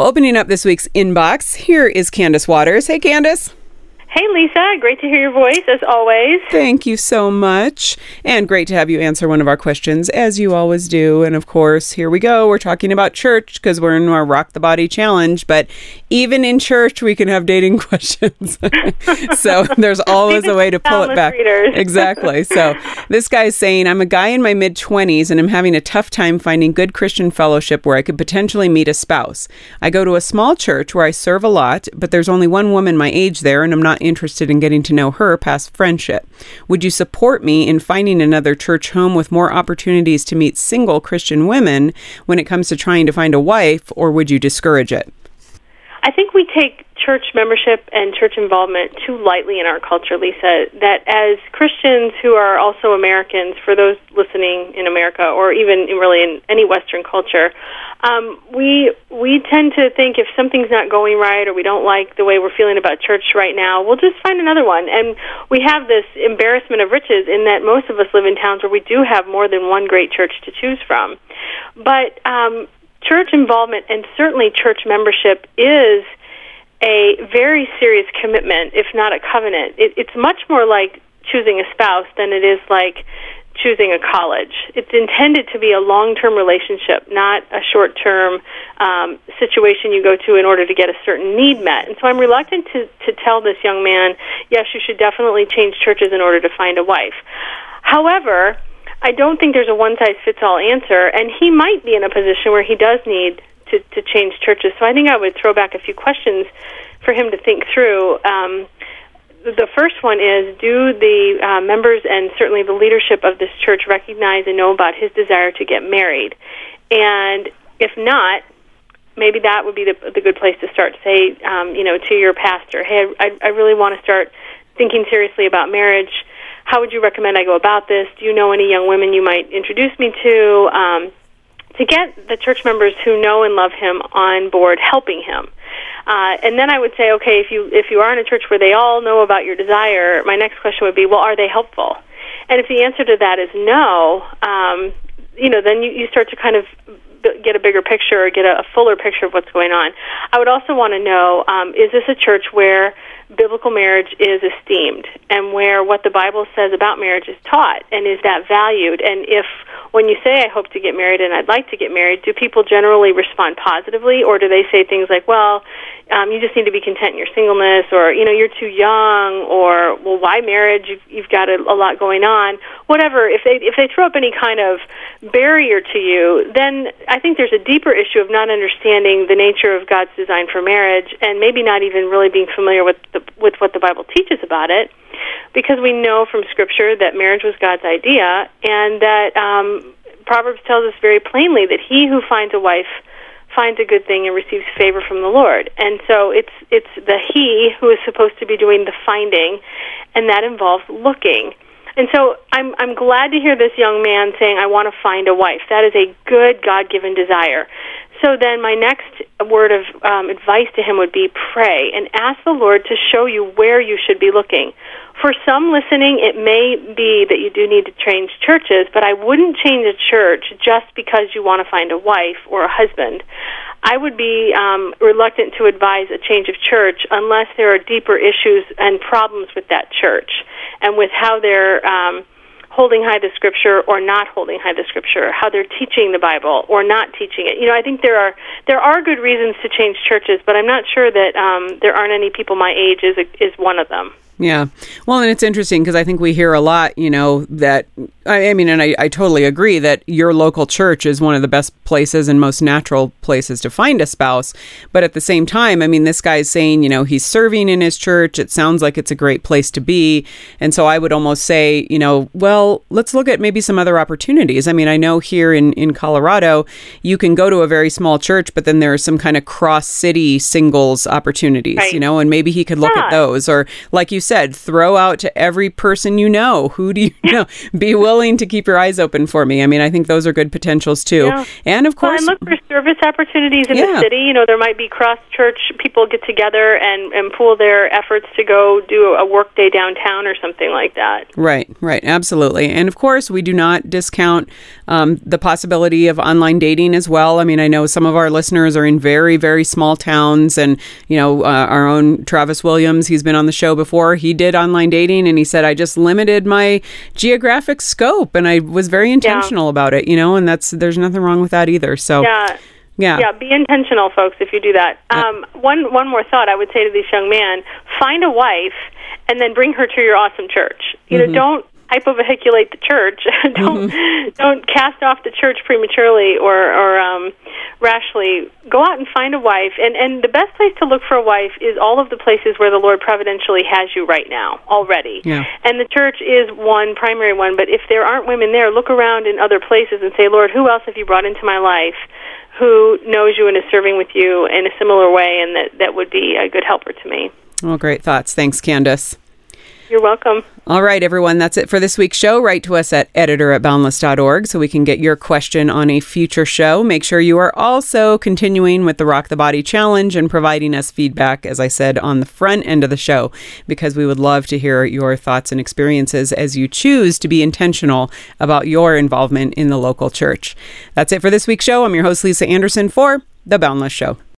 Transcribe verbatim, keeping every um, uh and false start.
Well, opening up this week's inbox, here is Candace Waters. Hey, Candace. Hey, Lisa. Great to hear your voice, as always. Thank you so much. And great to have you answer one of our questions, as you always do. And of course, here we go. We're talking about church because we're in our Rock the Body challenge. But even in church, we can have dating questions. So there's always a way to pull it back. Exactly. So this guy's saying, I'm a guy in my mid-twenties and I'm having a tough time finding good Christian fellowship where I could potentially meet a spouse. I go to a small church where I serve a lot, but there's only one woman my age there and I'm not interested in getting to know her past friendship. Would you support me in finding another church home with more opportunities to meet single Christian women when it comes to trying to find a wife, or would you discourage it? I think we take church membership and church involvement too lightly in our culture, Lisa, that as Christians who are also Americans, for those listening in America or even really in any Western culture, um, we we tend to think if something's not going right or we don't like the way we're feeling about church right now, we'll just find another one. And we have this embarrassment of riches in that most of us live in towns where we do have more than one great church to choose from. But um, church involvement and certainly church membership is a very serious commitment, if not a covenant. It, it's much more like choosing a spouse than it is like choosing a college. It's intended to be a long-term relationship, not a short-term um, situation you go to in order to get a certain need met. And so I'm reluctant to, to tell this young man, yes, you should definitely change churches in order to find a wife. However, I don't think there's a one-size-fits-all answer, and he might be in a position where he does need to, to change churches. So I think I would throw back a few questions for him to think through. Um, the first one is, do the uh, members and certainly the leadership of this church recognize and know about his desire to get married? And if not, maybe that would be the, the good place to start. Say, um, you know, to your pastor, hey, I, I really want to start thinking seriously about marriage. How would you recommend I go about this? Do you know any young women you might introduce me to? Um, to get the church members who know and love him on board helping him. Uh, and then I would say, okay, if you if you are in a church where they all know about your desire, my next question would be, well, are they helpful? And if the answer to that is no, um, you know, then you, you start to kind of get a bigger picture or get a, a fuller picture of what's going on. I would also want to know, um, is this a church where biblical marriage is esteemed and where what the Bible says about marriage is taught, and is that valued? And if when you say, I hope to get married and I'd like to get married, do people generally respond positively, or do they say things like, well, um, you just need to be content in your singleness, or, you know, you're too young, or, well, why marriage? You've, you've got a, a lot going on. Whatever, if they if they throw up any kind of barrier to you, then I think there's a deeper issue of not understanding the nature of God's design for marriage, and maybe not even really being familiar with the, with what the Bible teaches about it, because we know from Scripture that marriage was God's idea, and that um, Proverbs tells us very plainly that he who finds a wife finds a good thing and receives favor from the Lord. And so it's it's the he who is supposed to be doing the finding, and that involves looking. And so I'm I'm glad to hear this young man saying, I want to find a wife. That is a good God-given desire. So then my next word of um, advice to him would be pray and ask the Lord to show you where you should be looking. For some listening, it may be that you do need to change churches, but I wouldn't change a church just because you want to find a wife or a husband. I would be um, reluctant to advise a change of church unless there are deeper issues and problems with that church and with how they're um, holding high the Scripture or not holding high the Scripture, how they're teaching the Bible or not teaching it. You know, I think there are there are good reasons to change churches, but I'm not sure that um, there aren't any people my age is is one of them. Yeah. Well, and it's interesting because I think we hear a lot, you know, that, I, I mean, and I, I totally agree that your local church is one of the best places and most natural places to find a spouse. But at the same time, I mean, this guy's saying, you know, he's serving in his church. It sounds like it's a great place to be. And so I would almost say, you know, well, let's look at maybe some other opportunities. I mean, I know here in, in Colorado, you can go to a very small church, but then there are some kind of cross-city singles opportunities, right. You know, and maybe he could look yeah. at those. Or like you said, throw out to every person you know. Who do you know? Be willing to keep your eyes open for me. I mean, I think those are good potentials too. Yeah. And of course, well, and look for service opportunities in yeah. the city. You know, there might be cross-church people get together and, and pool their efforts to go do a work day downtown or something like that. Right, right, absolutely. And of course, we do not discount um, the possibility of online dating as well. I mean, I know some of our listeners are in very, very small towns, and you know, uh, our own Travis Williams, he's been on the show before. He did online dating, and he said, I just limited my geographic scope, and I was very intentional yeah. about it. You know, and that's there's nothing wrong with that either. So. Yeah. Yeah. Yeah, be intentional, folks, if you do that. Um, one one more thought I would say to this young man, find a wife and then bring her to your awesome church. You mm-hmm. know, don't hypovehiculate the church. don't mm-hmm. don't cast off the church prematurely or, or um, rashly. Go out and find a wife. And, and the best place to look for a wife is all of the places where the Lord providentially has you right now already. Yeah. And the church is one primary one, but if there aren't women there, look around in other places and say, Lord, who else have you brought into my life who knows you and is serving with you in a similar way, and that, that would be a good helper to me. Well, great thoughts. Thanks, Candace. You're welcome. All right, everyone. That's it for this week's show. Write to us at editor at boundless dot org so we can get your question on a future show. Make sure you are also continuing with the Rock the Body Challenge and providing us feedback, as I said, on the front end of the show, because we would love to hear your thoughts and experiences as you choose to be intentional about your involvement in the local church. That's it for this week's show. I'm your host, Lisa Anderson, for The Boundless Show.